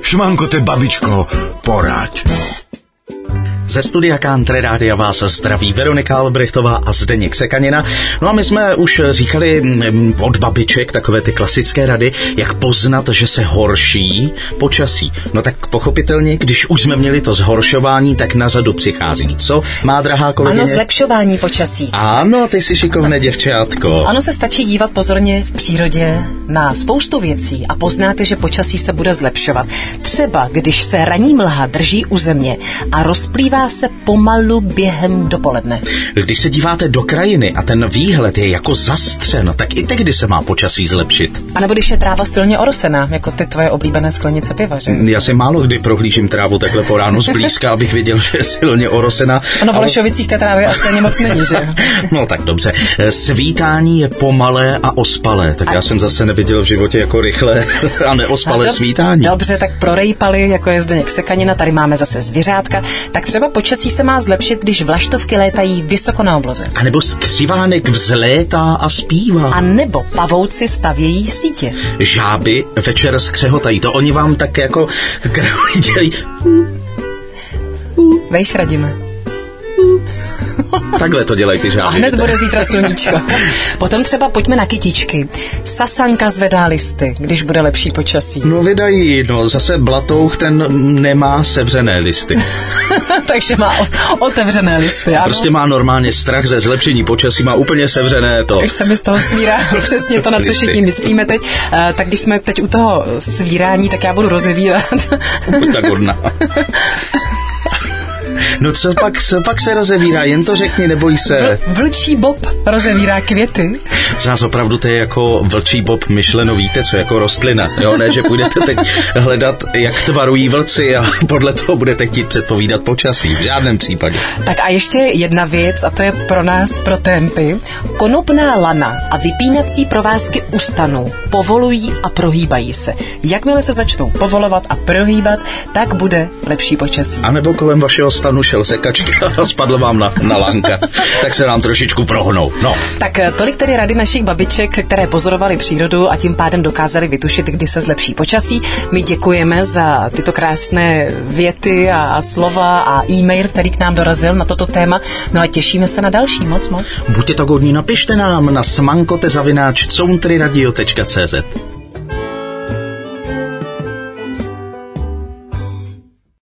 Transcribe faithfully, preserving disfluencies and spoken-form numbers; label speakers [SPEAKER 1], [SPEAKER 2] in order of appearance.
[SPEAKER 1] Šmankote, babičko, poraď.
[SPEAKER 2] Ze studia Country Rádia vás zdraví Veronika Albrechtová a Zdeněk Sekanina. No a my jsme už říkali od babiček takové ty klasické rady, jak poznat, že se horší počasí. No tak pochopitelně, když už jsme měli to zhoršování, tak na řadu přichází. Co, má drahá kolegyně?
[SPEAKER 3] Ano, zlepšování počasí.
[SPEAKER 2] Ano, ty jsi šikovné děvčátko.
[SPEAKER 3] Ano, se stačí dívat pozorně v přírodě na spoustu věcí a poznáte, že počasí se bude zlepšovat. Třeba, když se ranní mlha drží u země a rozplývá se pomalu během dopoledne.
[SPEAKER 2] Když se díváte do krajiny a ten výhled je jako zastřen, tak i tehdy se má počasí zlepšit.
[SPEAKER 3] A nebo když je tráva silně orosená, jako ty tvoje oblíbené sklenice piva, že?
[SPEAKER 2] Já si málo kdy prohlížím trávu takhle po ránu zblízka, abych věděl, že je silně orosená.
[SPEAKER 3] Ono v Olešovicích té trávy asi ani moc není, že?
[SPEAKER 2] No tak dobře. Svítání je pomalé a ospalé, tak a... já jsem zase neviděl v životě jako rychlé a neospalé a do... svítání.
[SPEAKER 3] Dobře, tak pro rejpaly, jako je Zdeněk Sekanina, tady máme zase zvířátka, tak třeba počasí se má zlepšit, když vlaštovky létají vysoko na obloze.
[SPEAKER 2] A nebo skřivánek vzlétá a zpívá.
[SPEAKER 3] A nebo pavouci stavějí sítě.
[SPEAKER 2] Žáby večer skřehotají. To oni vám tak jako krají dělají.
[SPEAKER 3] Vejš, Radime.
[SPEAKER 2] Takhle to dělají ty žáby.
[SPEAKER 3] A hned bude zítra sluníčko. Potom třeba pojďme na kytičky. Sasanka zvedá listy, když bude lepší počasí.
[SPEAKER 2] No vydají, no zase blatouch ten nemá sevřené listy.
[SPEAKER 3] Takže má otevřené listy, ano.
[SPEAKER 2] Prostě má normálně strach ze zlepšení počasí, má úplně sevřené to.
[SPEAKER 3] Už se mi z toho svírá přesně to, na co všichni myslíme teď. Uh, tak když jsme teď u toho svírání, tak já budu rozevírat.
[SPEAKER 2] Buď tak hodná. No co pak, co pak se rozevírá? Jen to řekni, neboj se.
[SPEAKER 3] Vl, vlčí bob rozevírá květy.
[SPEAKER 2] Zás opravdu to je jako vlčí bob myšleno, víte co, jako rostlina. Jo, ne, že půjdete teď hledat, jak tvarují vlci a podle toho budete chtít předpovídat počasí. V žádném případě.
[SPEAKER 3] Tak a ještě jedna věc, a to je pro nás, pro tempy. Konopná lana a vypínací provázky u stanů povolují a prohýbají se. Jakmile se začnou povolovat a prohýbat, tak bude lepší počasí.
[SPEAKER 2] A nebo kolem vašeho stanu šel sekačka a spadl vám na, na lanka. Tak se nám trošičku prohnou. No.
[SPEAKER 3] Tak tolik tedy rady našich babiček, které pozorovali přírodu a tím pádem dokázali vytušit, kdy se zlepší počasí. My děkujeme za tyto krásné věty a, a slova a e-mail, který k nám dorazil na toto téma. No a těšíme se na další. Moc, moc.
[SPEAKER 2] Buďte tak hodní, napište nám na smankote zavináč countryradio tečka cé zet.